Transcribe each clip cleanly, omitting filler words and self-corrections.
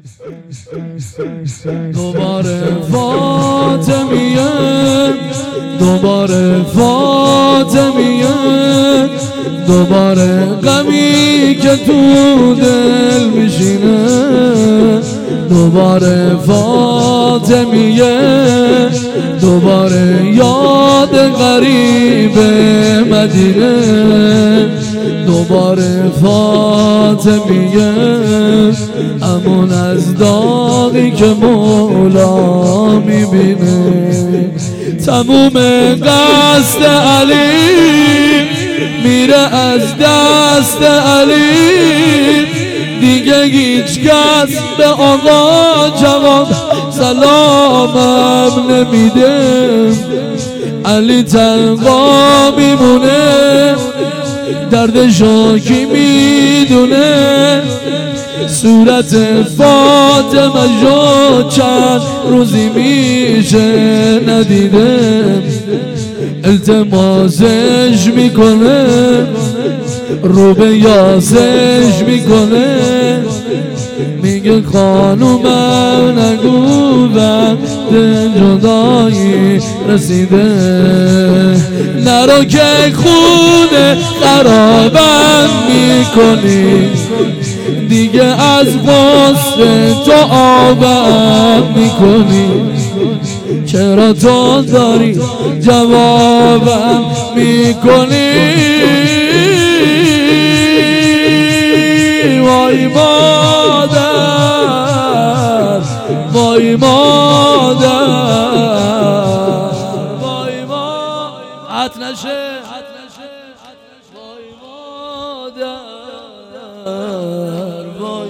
دوباره فاطمیه، دوباره فاطمیه، دوباره غمی که تو دل میشینه، دوباره فاطمیه، دوباره یاد غریب مدینه، دوباره فاطمیه، امون از داغی که مولا میبینه. تموم قصد علی میره از دست علی، دیگه هیچ کس به آقا جوان سلامم نمیده. علی تنها میمونه، دردشو کی میدونه، صورت فاطمه جو چند روزی میشه ندیده. التماسش میکنه، رو به یاسش میکنه، میگه خانومم نگو وقت جدایی رسیده، نرو که خونه خرابم میکنی، دیگه از غصه تو آبم میکنی، چرا تو داری جوابم میکنی. وای مادر، وای مادر، وای مادر، حت نشه، وای مادر، وای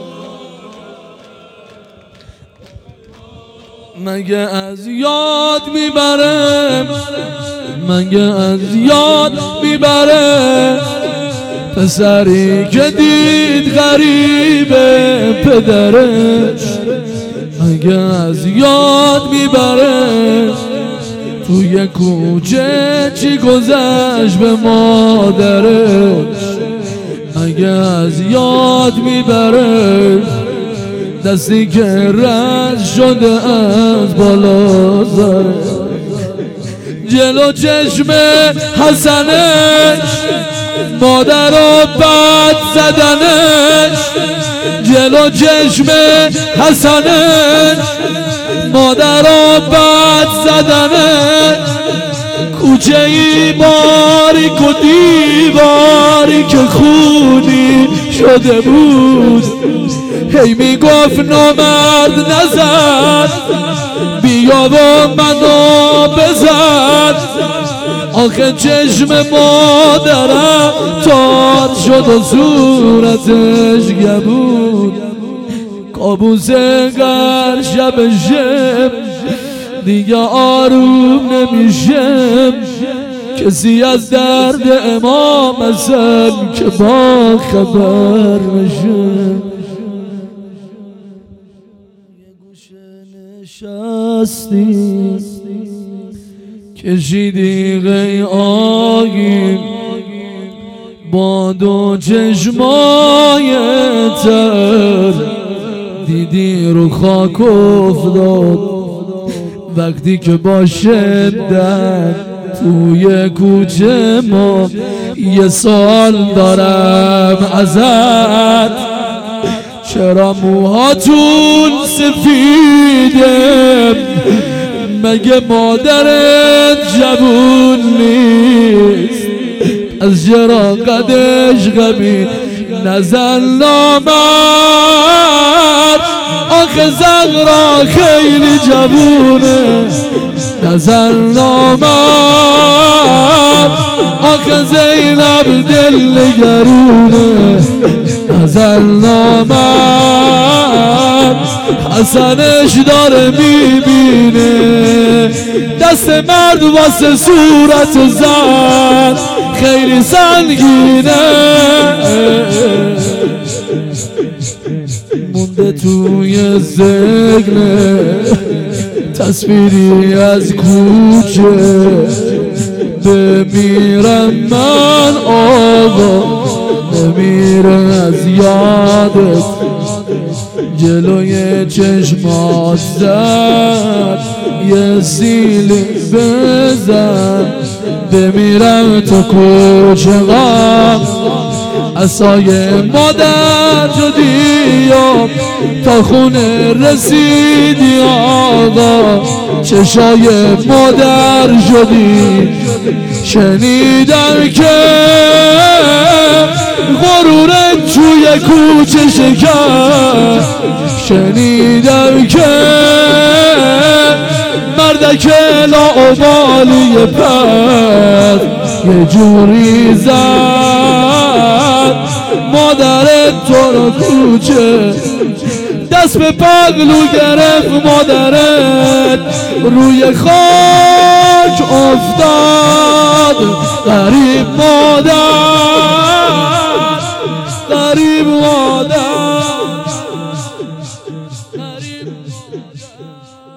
مگه از یاد میبره، مگه از یاد میبره، پسری که دید غریبه پدرش، مگه از یاد میبره، توی کوچه چی گذشت به مادرش، مگه از یاد میبره، دستی که رد شده از بالا سرش، جلو چشم حسنش مادر رو بد زدنش، جلو چشم حسنش مادر رو بد زدنش، کوچه ای باریک و دیواری که خونی شده بود، هی میگفت نامرد نزد، بیا و منو بزد، آخه چشم مادرم تار شد و صورتش گبود، کابوس گر شب شب دیگه آروم نمیشه، کسی از درد امام حسن که با خبر نشه. یه گوشه نشستی کشیدی غی آگین، با دو چشمای تر دیدی رو خاک افتاد، وقتی که با شدت توی کوچه ما یه سوال دارم ازت، چرا موهاتون سفیده، مگه مادرت جوون نیست، از چرا قدش غمی نزن نامرد، آخه زغرا خیلی جوونه نزن نامرد، آخه زینب دل نگرونه نزن نامرد، حسنش داره میبینه، دست مرد واسه صورت زن خیلی سنگینه، مونده توی ذهنه تصویری از کوچه، بمیرم من آقا نمیره از یادت، جلوی چشمات زد یه سیلی بزن بمیرم تو کوچه غم عصای مادر شدی و تا خونه رسیدی آقا چشای مادر شدی شنیدم که غرورت توی کوچه شکر شنیدم که مردک لاابالی پر یه جوری زد مادرت تو رو کوچه دست به پگلو گرفت مادرت روی خاک افتاد غریب مادر غریب مادر غریب مادر